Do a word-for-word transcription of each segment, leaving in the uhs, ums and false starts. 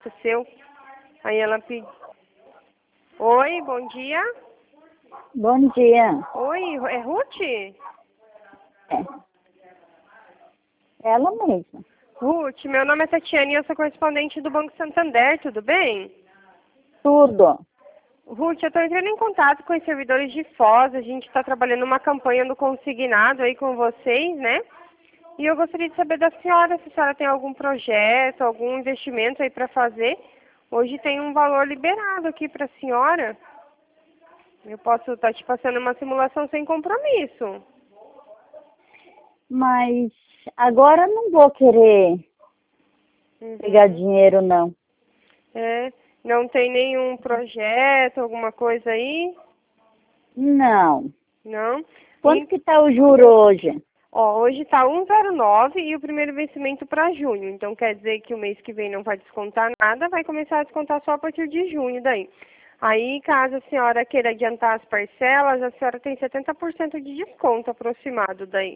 seu. Aí ela pediu. Oi, bom dia. Bom dia. Oi, é Ruth? É. Ela mesma. Ruth, meu nome é Tatiane e eu sou correspondente do Banco Santander, tudo bem? Tudo. Ruth, eu estou entrando em contato com os servidores de Foz, a gente está trabalhando uma campanha do consignado aí com vocês, né? E eu gostaria de saber da senhora se a senhora tem algum projeto, algum investimento aí para fazer. Hoje tem um valor liberado aqui para a senhora. Eu posso estar te passando uma simulação sem compromisso. Mas agora não vou querer Uhum. pegar dinheiro, não. É, não tem nenhum projeto, alguma coisa aí? Não. Não? Quanto E, que tá o juro hoje? ó, hoje está um vírgula zero nove e o primeiro vencimento para junho. Então quer dizer que o mês que vem não vai descontar nada, vai começar a descontar só a partir de junho daí. Aí, caso a senhora queira adiantar as parcelas, a senhora tem setenta por cento de desconto aproximado daí.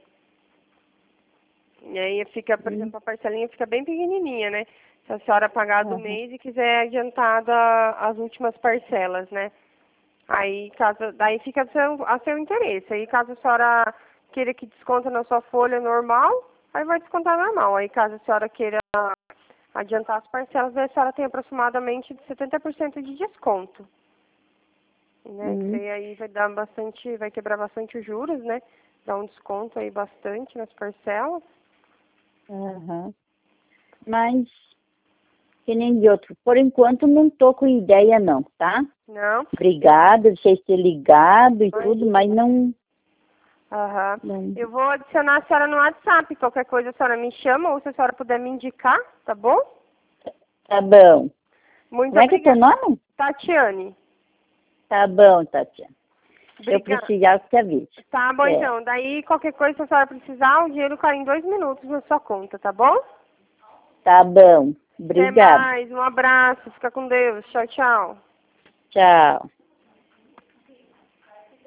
E aí fica, por Hum. exemplo, a parcelinha fica bem pequenininha, né? Se a senhora pagar do Uhum. mês e quiser adiantada as últimas parcelas, né? Aí, caso, daí fica a seu, a seu interesse. Aí, caso a senhora queira que desconta na sua folha normal, aí vai descontar normal. Aí, caso a senhora queira adiantar as parcelas, aí a senhora tem aproximadamente de setenta por cento de desconto. Né? Uhum. Que aí vai dar bastante, vai quebrar bastante os juros, né? Dá um desconto aí bastante nas parcelas. Uhum. Mas, que nem de outro. Por enquanto não tô com ideia, não, tá? Não? Obrigada, deixei ser ligado e Oi. tudo, mas não, Aham. não. Eu vou adicionar a senhora no WhatsApp. Qualquer coisa a senhora me chama ou se a senhora puder me indicar, tá bom? Tá bom. Muito Como é que é teu obrigada. nome? Tatiane. Tá bom, Tatiana. Se eu Obrigada. precisar, eu te aviso. Tá bom, É. então. Daí, qualquer coisa, se a senhora precisar, o dinheiro cai em dois minutos na sua conta, tá bom? Tá bom. Até Obrigada. mais. Um abraço. Fica com Deus. Tchau, tchau. Tchau.